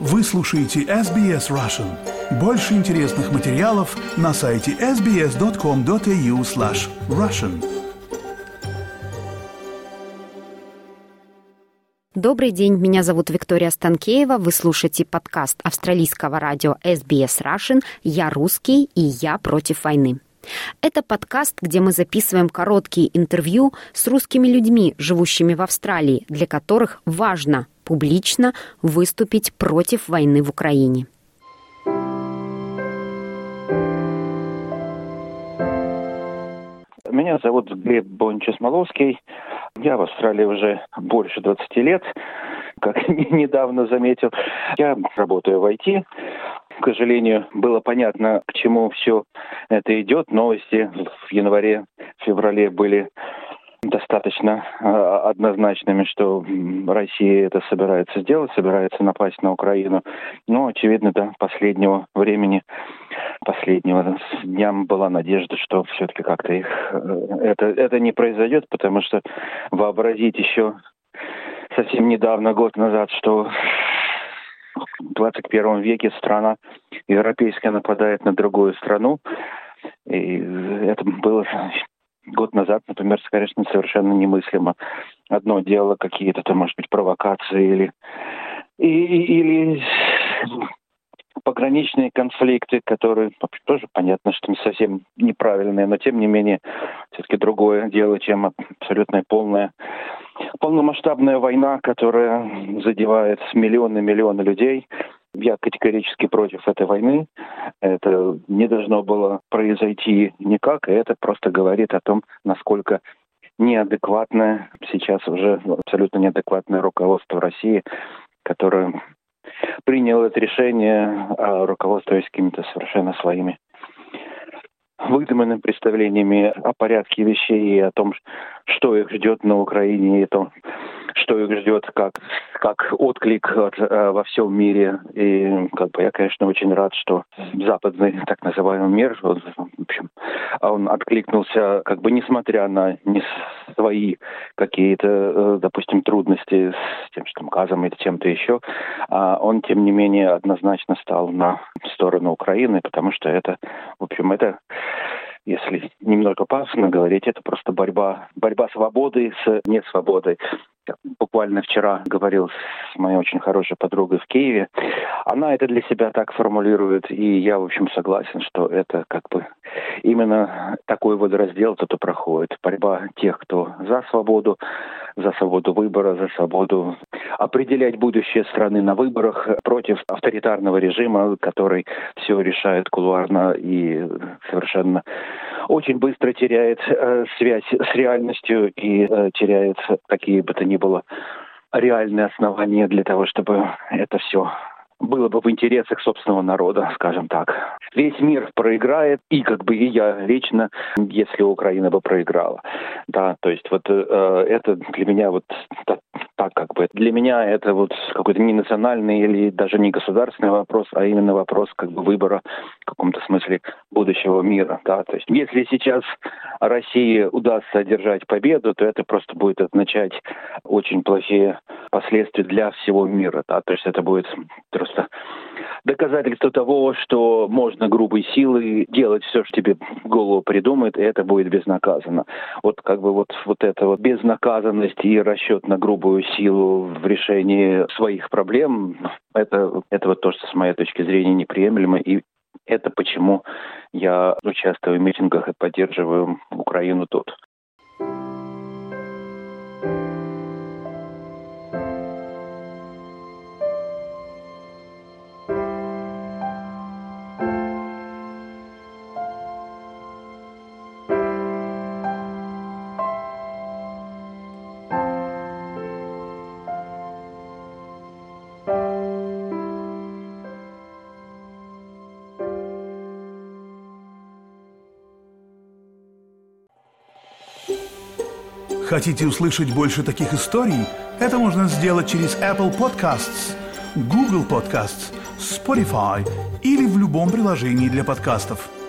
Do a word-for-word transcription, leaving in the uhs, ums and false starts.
Вы слушаете эс би эс Russian. Больше интересных материалов на сайте эс би эс точка ком точка эй ю слэш Russian. Добрый день, меня зовут Виктория Станкеева. Вы слушаете подкаст австралийского радио эс би эс Russian «Я русский» и «Я против войны». Это подкаст, где мы записываем короткие интервью с русскими людьми, живущими в Австралии, для которых важно публично выступить против войны в Украине. Меня зовут Глеб Бонча-Смоловский. Я в Австралии уже больше двадцати лет, как недавно заметил. Я работаю в ай ти. К сожалению, было понятно, к чему все это идет. Новости в январе-феврале были достаточно э, однозначными, что Россия это собирается сделать, собирается напасть на Украину. Но, очевидно, до последнего времени, последнего дня была надежда, что все-таки как-то их э, это, это не произойдет, потому что вообразить еще совсем недавно, год назад, что в двадцать первом веке страна европейская нападает на другую страну, и это было год назад, например, конечно, совершенно немыслимо. Одно дело какие-то, там, может быть, провокации или, и, или пограничные конфликты, которые тоже понятно, что не совсем неправильные, но тем не менее все-таки другое дело, чем абсолютно полная полномасштабная война, которая задевает миллионы и миллионы людей. Я категорически против этой войны. Это не должно было произойти никак, и это просто говорит о том, насколько неадекватное сейчас уже абсолютно неадекватное руководство России, которое приняло это решение, руководствуясь какими-то совершенно своими выдуманными представлениями о порядке вещей и о том, что их ждет на Украине, и то, что их ждет как, как отклик от, э, во всем мире. И как бы я, конечно, очень рад, что западный так называемый мир, вот, в общем, он откликнулся, как бы несмотря на не свои какие-то, э, допустим, трудности с тем же там газом или чем-то еще, а он, тем не менее, однозначно стал на сторону Украины, потому что это, в общем, это, если немного пафосно говорить, это просто борьба, борьба свободы с несвободой. Я буквально вчера говорил с моей очень хорошей подругой в Киеве. Она это для себя так формулирует, и я, в общем, согласен, что это как бы именно такой вот раздел тут и проходит. Борьба тех, кто за свободу, за свободу выбора, за свободу определять будущее страны на выборах, против авторитарного режима, который все решает кулуарно и совершенно очень быстро теряет э, связь с реальностью и э, теряет какие бы то ни было реальные основания для того, чтобы это все было бы в интересах собственного народа, скажем так. Весь мир проиграет, и как бы и я лично, если Украина бы проиграла. Да, то есть вот э, это для меня вот так, так как бы для меня это вот какой-то не национальный или даже не государственный вопрос, а именно вопрос как бы выбора в каком-то смысле будущего мира. Да, то есть если сейчас России удастся одержать победу, то это просто будет означать очень плохие последствия для всего мира. Да, то есть это будет просто доказательство того, что можно грубой силой делать все, что тебе в голову придумает, и это будет безнаказанно. Вот как бы вот, вот эта вот безнаказанность и расчет на грубую силу в решении своих проблем, это, это вот то, что с моей точки зрения неприемлемо, и это почему я участвую в митингах и поддерживаю Украину тут. Хотите услышать больше таких историй? Это можно сделать через Apple Podcasts, Google Podcasts, Spotify или в любом приложении для подкастов.